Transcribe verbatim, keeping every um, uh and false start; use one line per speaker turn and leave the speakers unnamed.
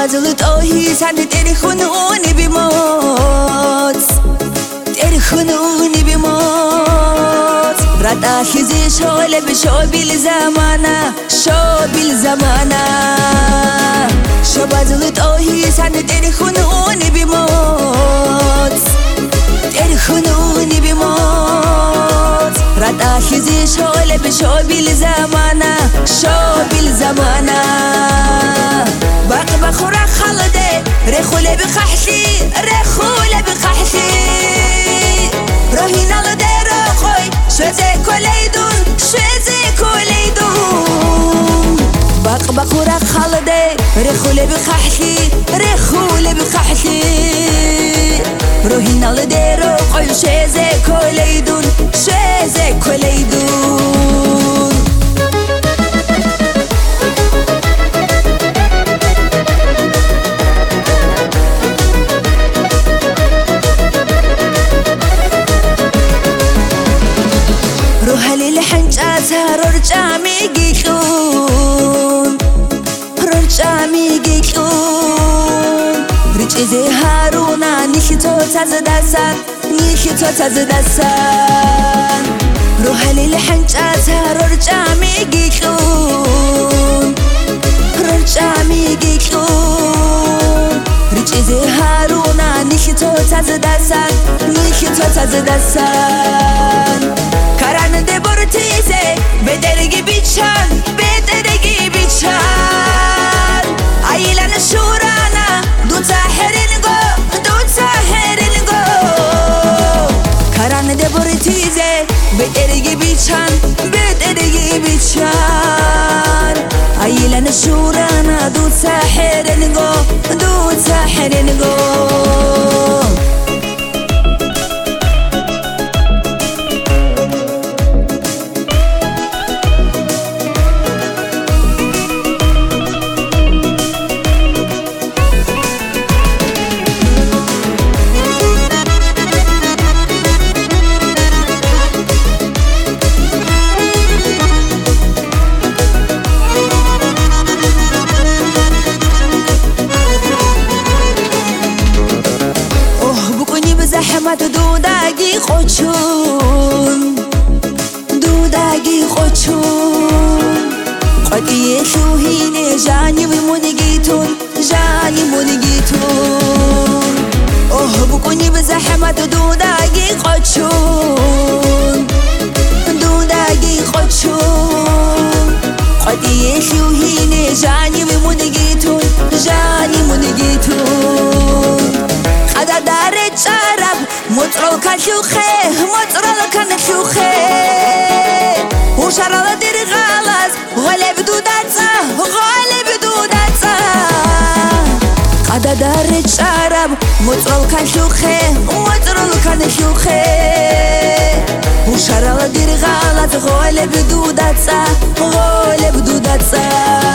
شبازلت آهی سند تری خونونی بیموت تری خونونی بیموت رد آخیزی شوله بشو بیل زمانه شو بیل زمانه شبازلت آهی سند تری خونونی بیموت تری خونونی بیموت رد آخیزی شوله بشو بیل زمانه شو بیل زمانه باقي بخورا خلدي ريخولي بخحشي ريخولي بخحشي روهينا لدي روخوي شوزي كوليدون شوزي كوليدون باقي بخورا خلدي ريخولي بخحشي ريخولي بخحشي روهينا لدي روخوي شوزي كوليدون شوزي كوليدون روحلي لحنجاتها رجع ميقيقون رجع ميقيقون رجع زي هارونا نيشتو تزدسان نيشتو تزدسان روحلي لحنجاتها رجع ميقيقون رجع ميقيقون رجع زي هارونا نيشتو تزدسان نيشتو تزدسان Karan de bortize bedergi biçan bedergi biçan Aylan şurana du tahirin go du tahirin go Karan de bortize bedergi biçan bedergi biçan Aylan şurana du tahirin go du tahirin go زحمت دودگی خوچون دودگی خوچون قدیه شوهینه جانی منگیتون جانی منگیتون اوه بکنی به زحمت دودگی خوچون دودگی خوچون قدیه شوهینه جانی منگیتون جانی منگیتون قدر دارت شرب مطرل كان شوخي مطرل كان شوخي وشرل دير غلط غالب دوداتها غالب دوداتها قدر دارت شرب مطرل كان شوخي مطرل كان شوخي وشرل دير غلط غالب دوداتها غالب دوداتها